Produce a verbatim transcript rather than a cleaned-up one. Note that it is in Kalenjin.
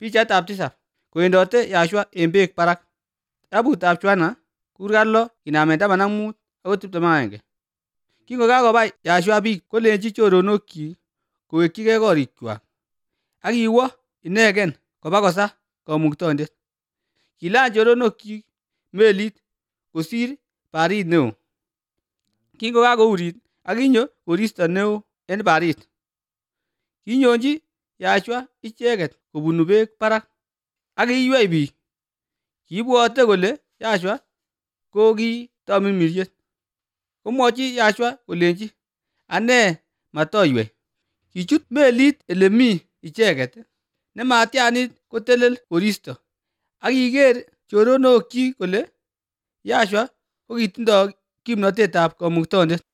Pichaitab tisap. Kowendote Yashua eng beek barak. Kitabutab Yohana kurkat lo kinamen taman ak mut akoi tiptem ak agenge. Kingokakobai Yashua biik kolenji choronokyi kowekchigei korikwak ak kiwo inegen kobakosa Kamuktaindet. Kilany choronokyi melit kosir barit neo. Kingokakourit ak kinyo koristo neo eng barit, kinyonji Yashua icheget kobunu beek barak ak kiiywei biik. Kiibwote kole Yashua ko ki tamirmiriet. Komwochi Yashua kolenji, ane matoiywei. Kichut melit ole mi icheget nematyanit kotelel koristo ak kiker choronokyi kole Yashua kokitindo kimnatetab Kamuktaindet.